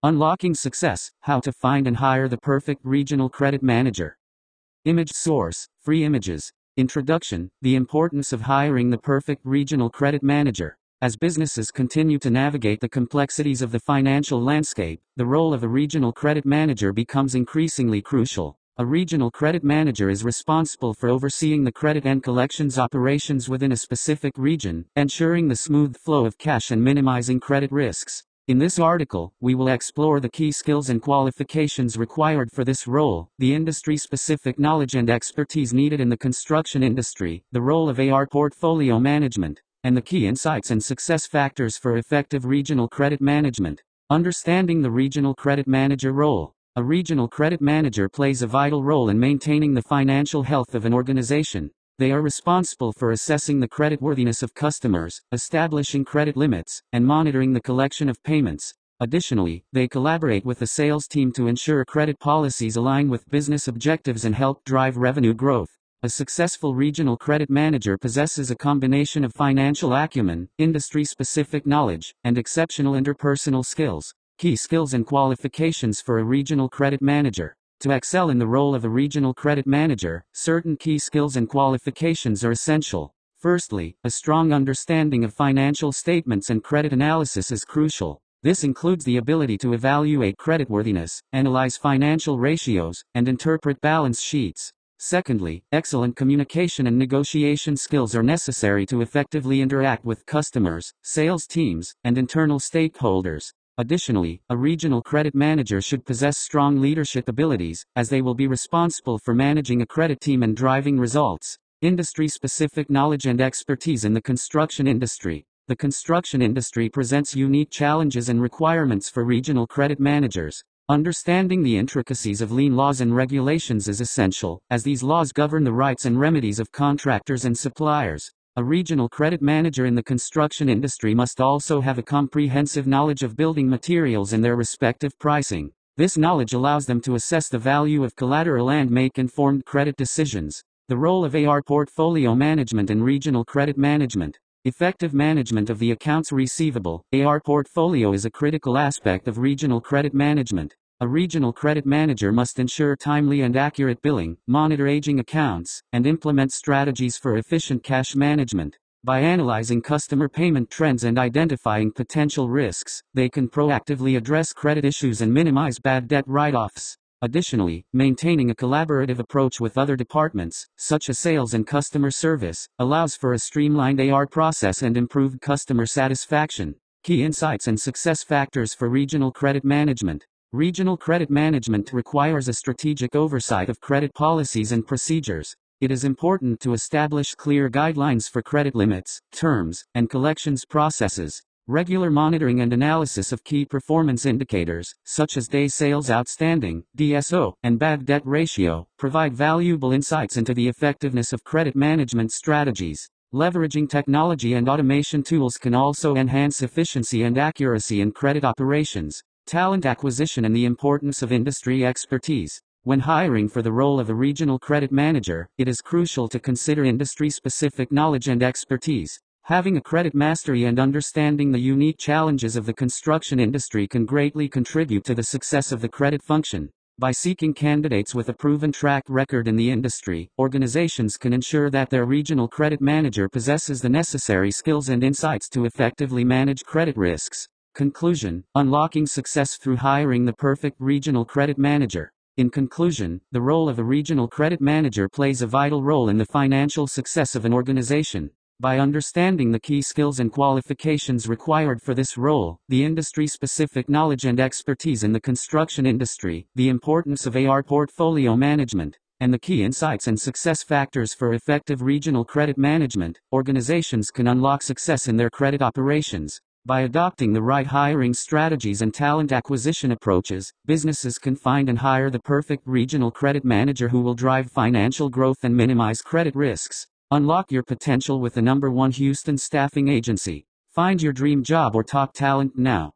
Unlocking Success: How to Find and Hire the Perfect Regional Credit Manager. Image source: free images. Introduction: The importance of hiring the perfect regional credit manager. As businesses continue to navigate the complexities of the financial landscape, the role of a regional credit manager becomes increasingly crucial. A regional credit manager is responsible for overseeing the credit and collections operations within a specific region, ensuring the smooth flow of cash and minimizing credit risks. In this article, we will explore the key skills and qualifications required for this role, the industry-specific knowledge and expertise needed in the construction industry, the role of AR portfolio management, and the key insights and success factors for effective regional credit management. Understanding the regional credit manager role. A regional credit manager plays a vital role in maintaining the financial health of an organization. They are responsible for assessing the creditworthiness of customers, establishing credit limits, and monitoring the collection of payments. Additionally, they collaborate with the sales team to ensure credit policies align with business objectives and help drive revenue growth. A successful regional credit manager possesses a combination of financial acumen, industry-specific knowledge, and exceptional interpersonal skills. Key skills and qualifications for a regional credit manager. To excel in the role of a regional credit manager, certain key skills and qualifications are essential. Firstly, a strong understanding of financial statements and credit analysis is crucial. This includes the ability to evaluate creditworthiness, analyze financial ratios, and interpret balance sheets. Secondly, excellent communication and negotiation skills are necessary to effectively interact with customers, sales teams, and internal stakeholders. Additionally, a regional credit manager should possess strong leadership abilities, as they will be responsible for managing a credit team and driving results. Industry-specific knowledge and expertise in the construction industry. The construction industry presents unique challenges and requirements for regional credit managers. Understanding the intricacies of lien laws and regulations is essential, as these laws govern the rights and remedies of contractors and suppliers. A regional credit manager in the construction industry must also have a comprehensive knowledge of building materials and their respective pricing. This knowledge allows them to assess the value of collateral and make informed credit decisions. The role of AR portfolio management and regional credit management. Effective management of the accounts receivable, AR portfolio is a critical aspect of regional credit management. A regional credit manager must ensure timely and accurate billing, monitor aging accounts, and implement strategies for efficient cash management. By analyzing customer payment trends and identifying potential risks, they can proactively address credit issues and minimize bad debt write-offs. Additionally, maintaining a collaborative approach with other departments, such as sales and customer service, allows for a streamlined AR process and improved customer satisfaction. Key insights and success factors for regional credit management. Regional credit management requires a strategic oversight of credit policies and procedures. It is important to establish clear guidelines for credit limits, terms, and collections processes. Regular monitoring and analysis of key performance indicators, such as days sales outstanding, DSO, and bad debt ratio, provide valuable insights into the effectiveness of credit management strategies. Leveraging technology and automation tools can also enhance efficiency and accuracy in credit operations. Talent acquisition and the importance of industry expertise. When hiring for the role of a regional credit manager, it is crucial to consider industry-specific knowledge and expertise. Having a credit mastery and understanding the unique challenges of the construction industry can greatly contribute to the success of the credit function. By seeking candidates with a proven track record in the industry, organizations can ensure that their regional credit manager possesses the necessary skills and insights to effectively manage credit risks. Conclusion: Unlocking success through hiring the perfect regional credit manager. In conclusion, the role of a regional credit manager plays a vital role in the financial success of an organization. By understanding the key skills and qualifications required for this role, the industry-specific knowledge and expertise in the construction industry, the importance of AR portfolio management, and the key insights and success factors for effective regional credit management, organizations can unlock success in their credit operations. By adopting the right hiring strategies and talent acquisition approaches, businesses can find and hire the perfect regional credit manager who will drive financial growth and minimize credit risks. Unlock your potential with the #1 Houston staffing agency. Find your dream job or top talent now.